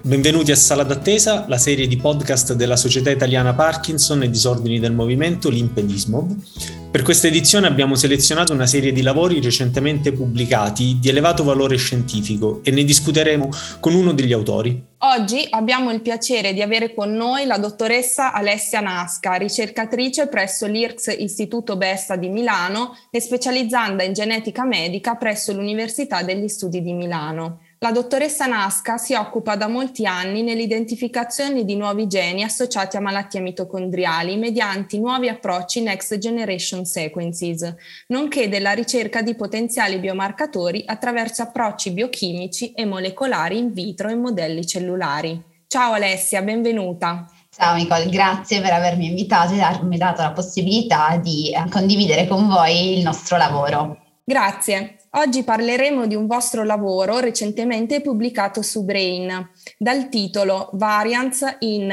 Benvenuti a Sala d'Attesa, la serie di podcast della Società Italiana Parkinson e Disordini del Movimento, l'Impedismob. Per questa edizione abbiamo selezionato una serie di lavori recentemente pubblicati di elevato valore scientifico e ne discuteremo con uno degli autori. Oggi abbiamo il piacere di avere con noi la dottoressa Alessia Nasca, ricercatrice presso l'IRCS Istituto Besta di Milano e specializzanda in genetica medica presso l'Università degli Studi di Milano. La dottoressa Nasca si occupa da molti anni nell'identificazione di nuovi geni associati a malattie mitocondriali mediante nuovi approcci Next Generation Sequences, nonché della ricerca di potenziali biomarcatori attraverso approcci biochimici e molecolari in vitro e modelli cellulari. Ciao Alessia, benvenuta. Ciao Nicole, grazie per avermi invitato e avermi dato la possibilità di condividere con voi il nostro lavoro. Grazie. Oggi parleremo di un vostro lavoro recentemente pubblicato su Brain, dal titolo Variants in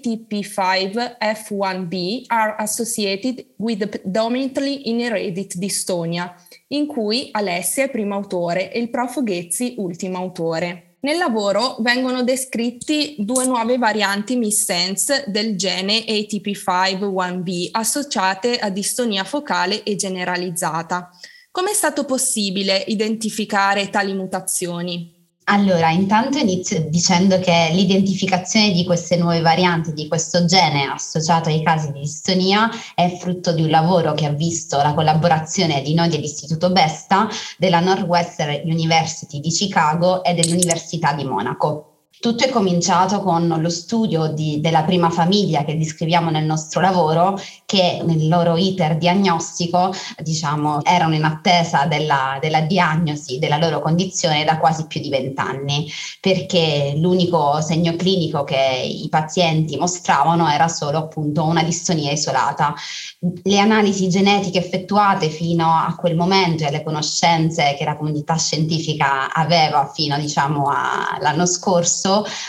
ATP5F1B are associated with predominantly inherited dystonia, in cui Alessia è primo autore e il prof. Ghezzi ultimo autore. Nel lavoro vengono descritti due nuove varianti missense del gene ATP5-1B associate a distonia focale e generalizzata. Come è stato possibile identificare tali mutazioni? Allora, intanto inizio dicendo che l'identificazione di queste nuove varianti di questo gene associato ai casi di distonia è frutto di un lavoro che ha visto la collaborazione di noi dell'Istituto Besta, della Northwestern University di Chicago e dell'Università di Monaco. Tutto è cominciato con lo studio della prima famiglia che descriviamo nel nostro lavoro, che nel loro iter diagnostico, erano in attesa della diagnosi della loro condizione da quasi più di 20 anni, perché l'unico segno clinico che i pazienti mostravano era solo appunto una distonia isolata. Le analisi genetiche effettuate fino a quel momento e le conoscenze che la comunità scientifica aveva fino all'anno scorso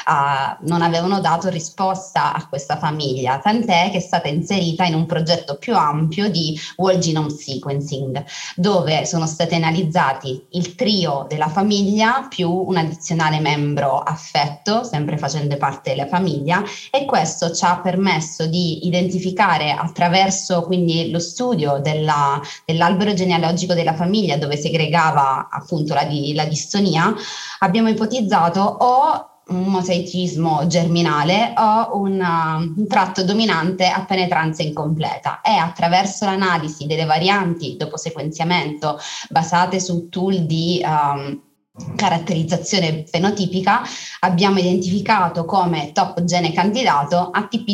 non avevano dato risposta a questa famiglia, tant'è che è stata inserita in un progetto più ampio di whole genome sequencing, dove sono stati analizzati il trio della famiglia più un addizionale membro affetto, sempre facendo parte della famiglia, e questo ci ha permesso di identificare attraverso quindi lo studio dell'albero genealogico della famiglia, dove segregava appunto la distonia. Abbiamo ipotizzato o un mosaicismo germinale o un tratto dominante a penetranza incompleta, e attraverso l'analisi delle varianti dopo sequenziamento basate su tool di caratterizzazione fenotipica abbiamo identificato come top gene candidato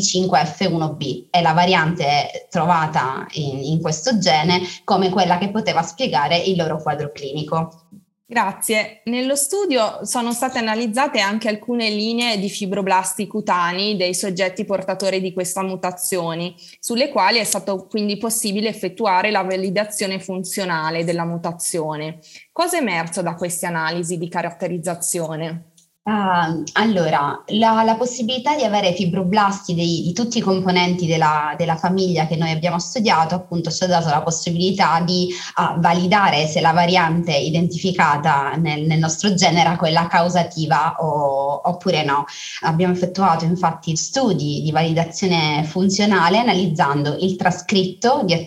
ATP5F1B e la variante trovata in questo gene come quella che poteva spiegare il loro quadro clinico. Grazie. Nello studio sono state analizzate anche alcune linee di fibroblasti cutanei dei soggetti portatori di questa mutazione, sulle quali è stato quindi possibile effettuare la validazione funzionale della mutazione. Cosa è emerso da queste analisi di caratterizzazione? Allora, la possibilità di avere fibroblasti di tutti i componenti della famiglia che noi abbiamo studiato appunto ci ha dato la possibilità di validare se la variante identificata nel nostro gene era quella causativa oppure no. Abbiamo effettuato infatti studi di validazione funzionale analizzando il trascritto di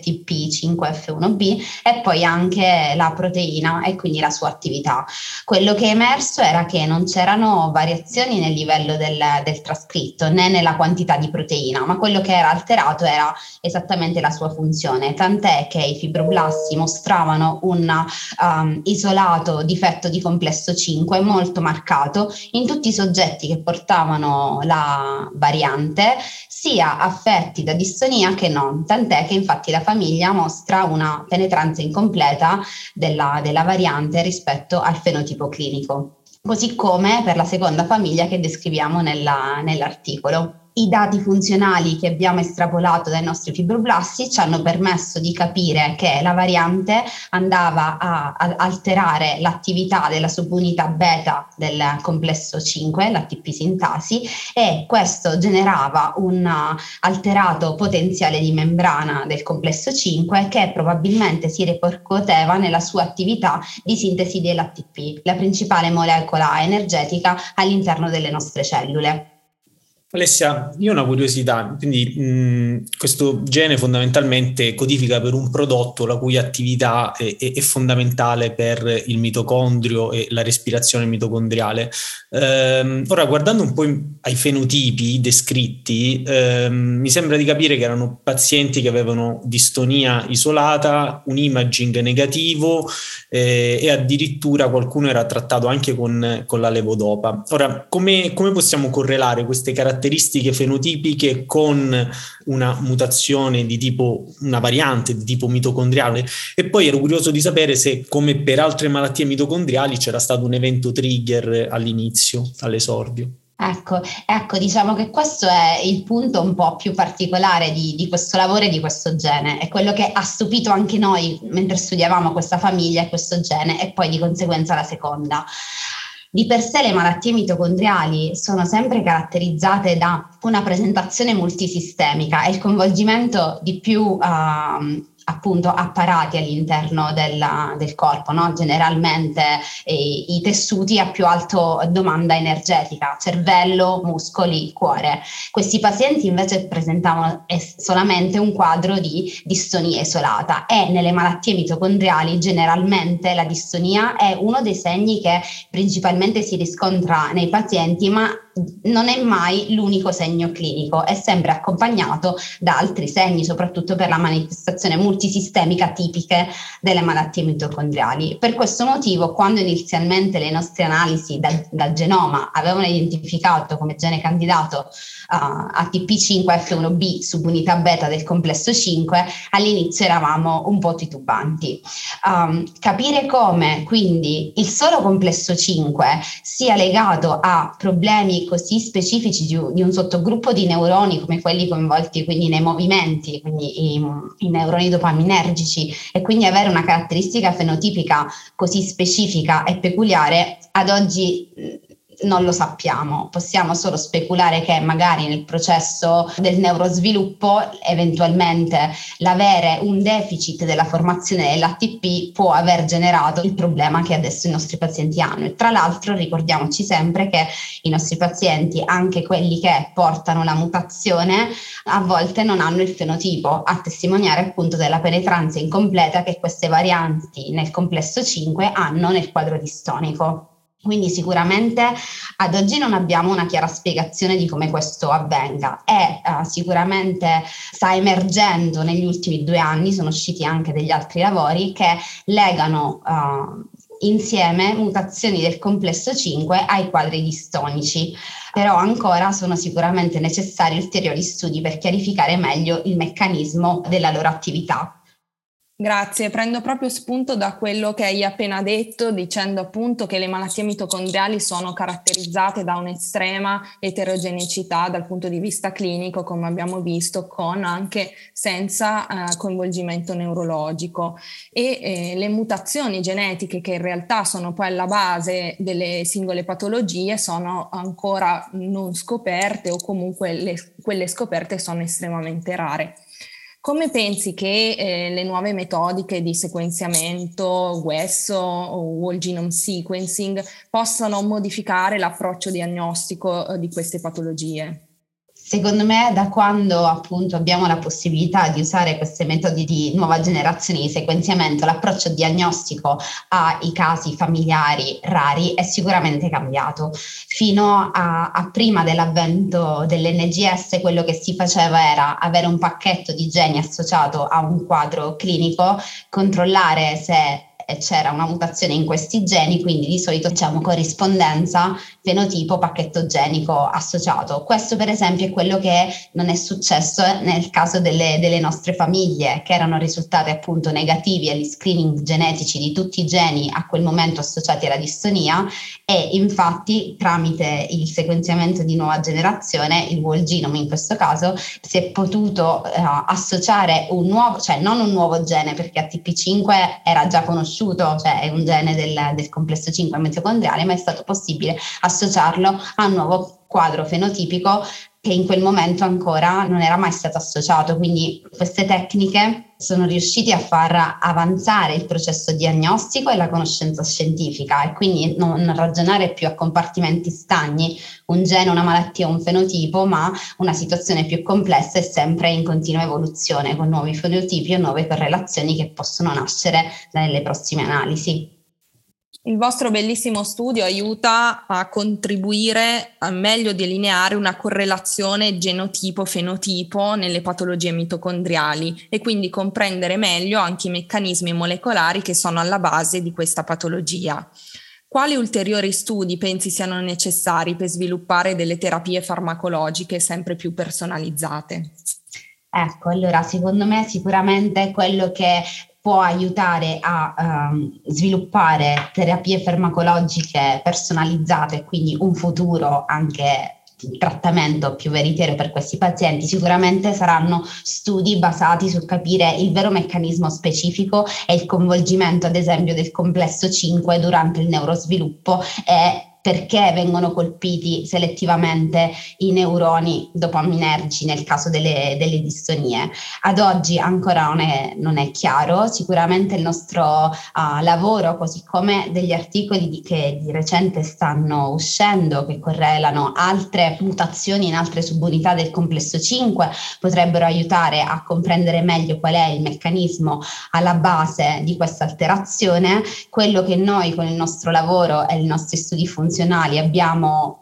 ATP5F1B e poi anche la proteina e quindi la sua attività. Quello che è emerso era che non c'erano variazioni nel livello del trascritto né nella quantità di proteina, ma quello che era alterato era esattamente la sua funzione, tant'è che i fibroblasti mostravano un isolato difetto di complesso 5 molto marcato in tutti i soggetti che portavano la variante, sia affetti da distonia che non, tant'è che infatti la famiglia mostra una penetranza incompleta della variante rispetto al fenotipo clinico. Così come per la seconda famiglia che descriviamo nell'articolo. I dati funzionali che abbiamo estrapolato dai nostri fibroblasti ci hanno permesso di capire che la variante andava a alterare l'attività della subunità beta del complesso 5, l'ATP sintasi, e questo generava un alterato potenziale di membrana del complesso 5 che probabilmente si ripercuoteva nella sua attività di sintesi dell'ATP, la principale molecola energetica all'interno delle nostre cellule. Alessia, io ho una curiosità, quindi questo gene fondamentalmente codifica per un prodotto la cui attività è fondamentale per il mitocondrio e la respirazione mitocondriale. Ora, guardando un po' ai fenotipi descritti, mi sembra di capire che erano pazienti che avevano distonia isolata, un imaging negativo e addirittura qualcuno era trattato anche con la levodopa. Ora, come possiamo correlare queste caratteristiche fenotipiche con una mutazione di tipo, una variante di tipo mitocondriale? E poi ero curioso di sapere se, come per altre malattie mitocondriali, c'era stato un evento trigger all'inizio, all'esordio. Ecco, diciamo che questo è il punto un po' più particolare di questo lavoro e di questo gene. È quello che ha stupito anche noi mentre studiavamo questa famiglia e questo gene, e poi di conseguenza la seconda. Di per sé le malattie mitocondriali sono sempre caratterizzate da una presentazione multisistemica e il coinvolgimento di più appunto apparati all'interno del corpo, no? Generalmente i tessuti a più alto domanda energetica, cervello, muscoli, cuore. Questi pazienti invece presentavano solamente un quadro di distonia isolata, e nelle malattie mitocondriali generalmente la distonia è uno dei segni che principalmente si riscontra nei pazienti, ma non è mai l'unico segno clinico, è sempre accompagnato da altri segni, soprattutto per la manifestazione multisistemica tipiche delle malattie mitocondriali. Per questo motivo, quando inizialmente le nostre analisi dal genoma avevano identificato come gene candidato ATP5F1B subunità beta del complesso 5, all'inizio eravamo un po' titubanti. Capire come quindi il solo complesso 5 sia legato a problemi così specifici di un sottogruppo di neuroni come quelli coinvolti quindi nei movimenti, quindi i neuroni dopaminergici, e quindi avere una caratteristica fenotipica così specifica e peculiare, ad oggi non lo sappiamo. Possiamo solo speculare che magari nel processo del neurosviluppo eventualmente l'avere un deficit della formazione dell'ATP può aver generato il problema che adesso i nostri pazienti hanno. E tra l'altro ricordiamoci sempre che i nostri pazienti, anche quelli che portano la mutazione, a volte non hanno il fenotipo, a testimoniare appunto della penetranza incompleta che queste varianti nel complesso 5 hanno nel quadro distonico. Quindi sicuramente ad oggi non abbiamo una chiara spiegazione di come questo avvenga, e sicuramente sta emergendo negli ultimi 2 anni, sono usciti anche degli altri lavori che legano insieme mutazioni del complesso 5 ai quadri distonici, però ancora sono sicuramente necessari ulteriori studi per chiarificare meglio il meccanismo della loro attività. Grazie, prendo proprio spunto da quello che hai appena detto, dicendo appunto che le malattie mitocondriali sono caratterizzate da un'estrema eterogeneità dal punto di vista clinico, come abbiamo visto, con anche senza coinvolgimento neurologico, e le mutazioni genetiche che in realtà sono poi alla base delle singole patologie sono ancora non scoperte, o comunque quelle scoperte sono estremamente rare. Come pensi che le nuove metodiche di sequenziamento, WES o Whole Genome Sequencing, possano modificare l'approccio diagnostico di queste patologie? Secondo me, da quando appunto abbiamo la possibilità di usare questi metodi di nuova generazione di sequenziamento, l'approccio diagnostico ai casi familiari rari è sicuramente cambiato. Fino a prima dell'avvento dell'NGS, quello che si faceva era avere un pacchetto di geni associato a un quadro clinico, controllare se c'era una mutazione in questi geni, quindi di solito diciamo corrispondenza fenotipo pacchetto genico associato. Questo per esempio è quello che non è successo nel caso delle nostre famiglie, che erano risultati appunto negativi agli screening genetici di tutti i geni a quel momento associati alla distonia, e infatti tramite il sequenziamento di nuova generazione, il whole genome in questo caso, si è potuto associare un nuovo, cioè non un nuovo gene, perché ATP5 era già conosciuto, cioè è un gene del complesso 5 mitocondriale, ma è stato possibile associarlo a un nuovo quadro fenotipico che in quel momento ancora non era mai stato associato. Quindi queste tecniche sono riusciti a far avanzare il processo diagnostico e la conoscenza scientifica, e quindi non ragionare più a compartimenti stagni, un gene, una malattia, un fenotipo, ma una situazione più complessa e sempre in continua evoluzione, con nuovi fenotipi o nuove correlazioni che possono nascere nelle prossime analisi. Il vostro bellissimo studio aiuta a contribuire a meglio delineare una correlazione genotipo-fenotipo nelle patologie mitocondriali e quindi comprendere meglio anche i meccanismi molecolari che sono alla base di questa patologia. Quali ulteriori studi pensi siano necessari per sviluppare delle terapie farmacologiche sempre più personalizzate? Ecco, allora secondo me sicuramente quello che può aiutare a sviluppare terapie farmacologiche personalizzate, quindi un futuro anche il trattamento più veritiero per questi pazienti, sicuramente saranno studi basati sul capire il vero meccanismo specifico e il coinvolgimento ad esempio del complesso 5 durante il neurosviluppo e perché vengono colpiti selettivamente i neuroni dopaminergici nel caso delle distonie. Ad oggi ancora non è chiaro. Sicuramente il nostro lavoro, così come degli articoli che di recente stanno uscendo che correlano altre mutazioni in altre subunità del complesso 5, potrebbero aiutare a comprendere meglio qual è il meccanismo alla base di questa alterazione. Quello che noi con il nostro lavoro e i nostri studi funzionali abbiamo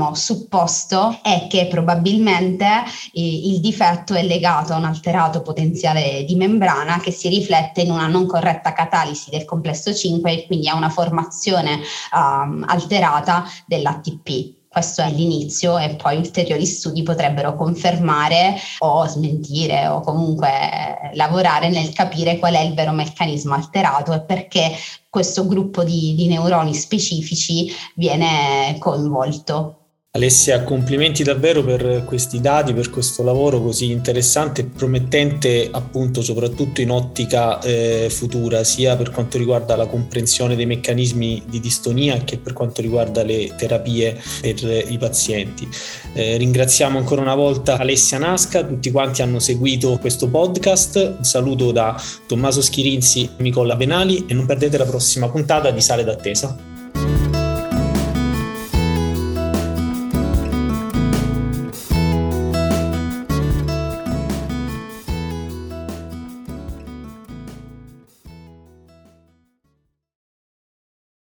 supposto è che probabilmente il difetto è legato a un alterato potenziale di membrana che si riflette in una non corretta catalisi del complesso 5 e quindi a una formazione alterata dell'ATP. Questo è l'inizio e poi ulteriori studi potrebbero confermare o smentire o comunque lavorare nel capire qual è il vero meccanismo alterato e perché questo gruppo di neuroni specifici viene coinvolto. Alessia, complimenti davvero per questi dati, per questo lavoro così interessante e promettente, appunto soprattutto in ottica futura, sia per quanto riguarda la comprensione dei meccanismi di distonia che per quanto riguarda le terapie per i pazienti. Ringraziamo ancora una volta Alessia Nasca, tutti quanti hanno seguito questo podcast. Un saluto da Tommaso Schirinzi e Nicola Benali e non perdete la prossima puntata di Sale d'Attesa.